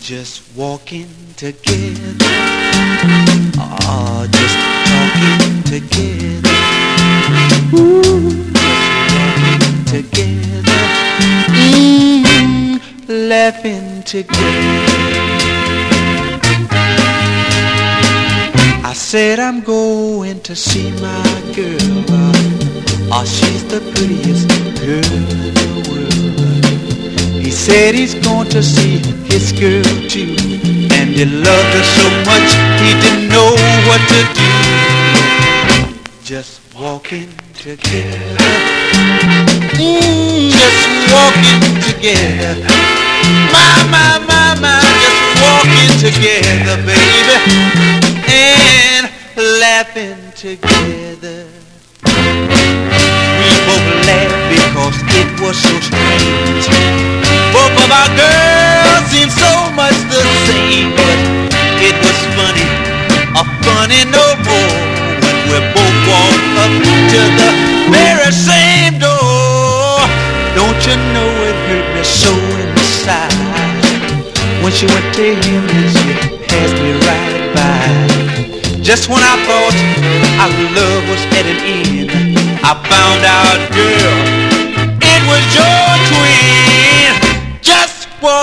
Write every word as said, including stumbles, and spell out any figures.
just walking together, oh, just talking together, ooh, just walking together, mm, laughing together. I said I'm going to see my girl, oh, she's the prettiest girl in the world. He said he's going to see his girl too, and he loved her so much he didn't know what to do. Just walking together, mm, just walking together, my, my, my, my, just walking together, baby, and laughing together. We both laughed because it was so strange. Both of our girls seemed so much the same, but it was funny, a funny no more, when we both walked up to the very same door. Don't you know it hurt me so inside when she went to him and she passed me right by. Just when I thought our love was at an end, I found out, girl, it was your twin.